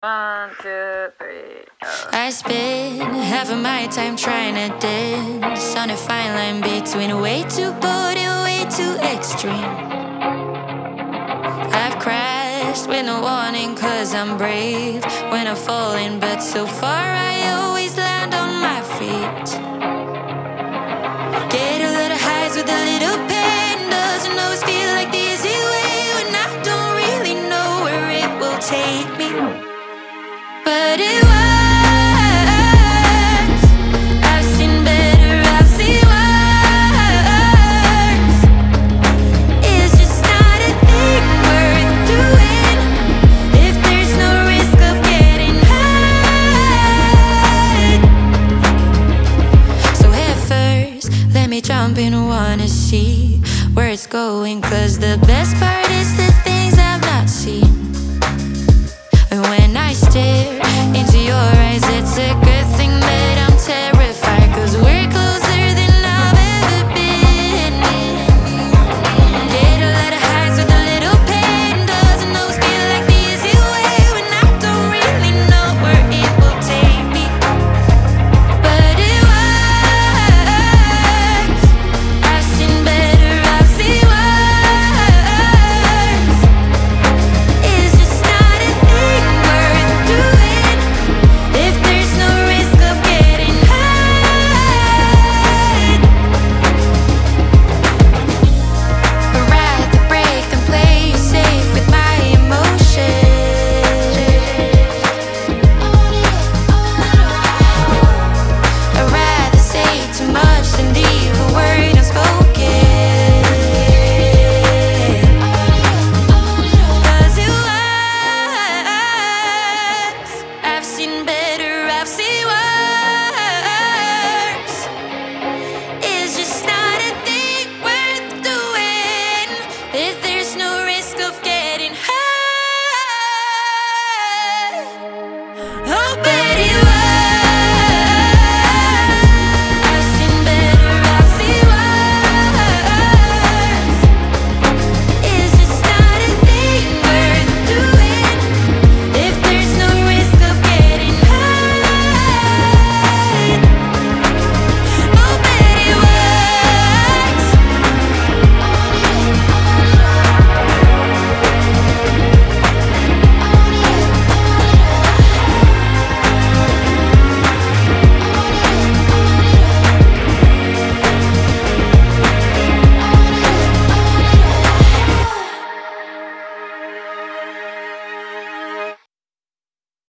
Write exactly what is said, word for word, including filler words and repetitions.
One, two, three, go. I spend half of my time trying to dance on a fine line between way too bold and way too extreme. I've crashed with no warning cause I'm brave when I'm falling, but so far I always land on my feet. Get a little highs with a little pain, doesn't always feel like the easy way when I don't really know where it will take me. But it